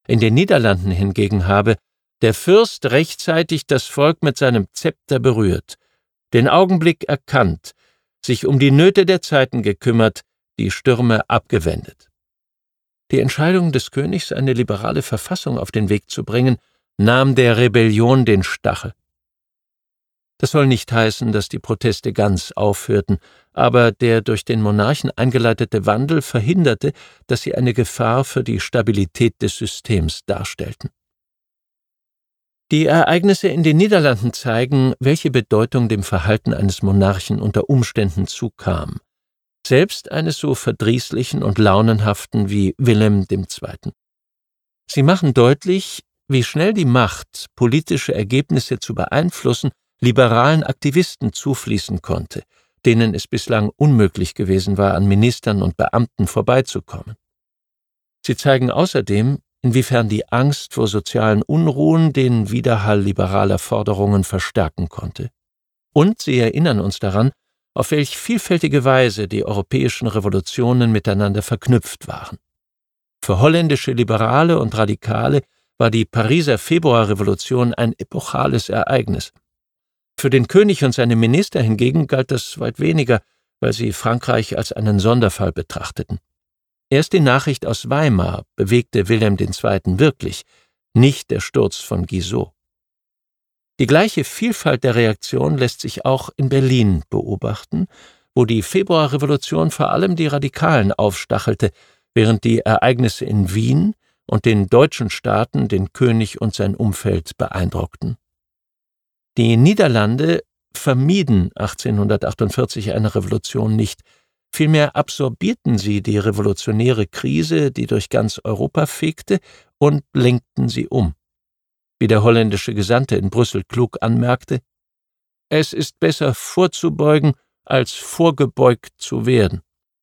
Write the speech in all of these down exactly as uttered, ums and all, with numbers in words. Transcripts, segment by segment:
In den Niederlanden hingegen habe der Fürst rechtzeitig das Volk mit seinem Zepter berührt, den Augenblick erkannt, sich um die Nöte der Zeiten gekümmert, die Stürme abgewendet. Die Entscheidung des Königs, eine liberale Verfassung auf den Weg zu bringen, nahm der Rebellion den Stachel. Das soll nicht heißen, dass die Proteste ganz aufhörten, aber der durch den Monarchen eingeleitete Wandel verhinderte, dass sie eine Gefahr für die Stabilität des Systems darstellten. Die Ereignisse in den Niederlanden zeigen, welche Bedeutung dem Verhalten eines Monarchen unter Umständen zukam, selbst eines so verdrießlichen und launenhaften wie Wilhelm der Zweite. Sie machen deutlich, wie schnell die Macht, politische Ergebnisse zu beeinflussen, liberalen Aktivisten zufließen konnte, denen es bislang unmöglich gewesen war, an Ministern und Beamten vorbeizukommen. Sie zeigen außerdem, inwiefern die Angst vor sozialen Unruhen den Widerhall liberaler Forderungen verstärken konnte. Und sie erinnern uns daran, auf welch vielfältige Weise die europäischen Revolutionen miteinander verknüpft waren. Für holländische Liberale und Radikale war die Pariser Februarrevolution ein epochales Ereignis. Für den König und seine Minister hingegen galt das weit weniger, weil sie Frankreich als einen Sonderfall betrachteten. Erst die Nachricht aus Weimar bewegte Wilhelm der Zweite wirklich, nicht der Sturz von Guizot. Die gleiche Vielfalt der Reaktion lässt sich auch in Berlin beobachten, wo die Februarrevolution vor allem die Radikalen aufstachelte, während die Ereignisse in Wien und den deutschen Staaten den König und sein Umfeld beeindruckten. Die Niederlande vermieden achtzehnhundertachtundvierzig eine Revolution nicht, vielmehr absorbierten sie die revolutionäre Krise, die durch ganz Europa fegte, und lenkten sie um. Wie der holländische Gesandte in Brüssel klug anmerkte: Es ist besser vorzubeugen, als vorgebeugt zu werden.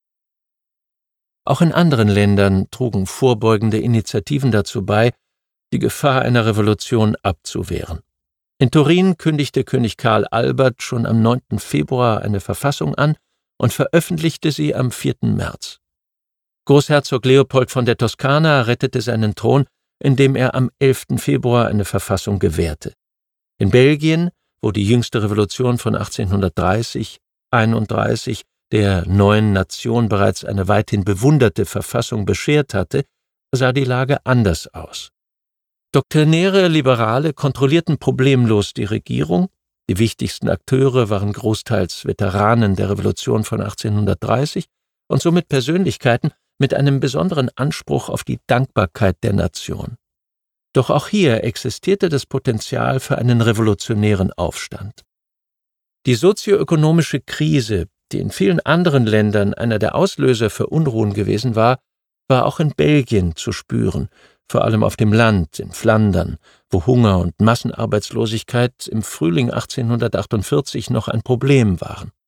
Auch in anderen Ländern trugen vorbeugende Initiativen dazu bei, die Gefahr einer Revolution abzuwehren. In Turin kündigte König Karl Albert schon am neunten Februar eine Verfassung an und veröffentlichte sie am vierten März. Großherzog Leopold von der Toskana rettete seinen Thron, indem er am elften Februar eine Verfassung gewährte. In Belgien, wo die jüngste Revolution von achtzehnhundertdreißig einunddreißig der neuen Nation bereits eine weithin bewunderte Verfassung beschert hatte, sah die Lage anders aus. Doktrinäre Liberale kontrollierten problemlos die Regierung, die wichtigsten Akteure waren großteils Veteranen der Revolution von achtzehnhundertdreißig und somit Persönlichkeiten mit einem besonderen Anspruch auf die Dankbarkeit der Nation. Doch auch hier existierte das Potenzial für einen revolutionären Aufstand. Die sozioökonomische Krise, die in vielen anderen Ländern einer der Auslöser für Unruhen gewesen war, war auch in Belgien zu spüren, vor allem auf dem Land, in Flandern, wo Hunger und Massenarbeitslosigkeit im Frühling achtzehnhundertachtundvierzig noch ein Problem waren.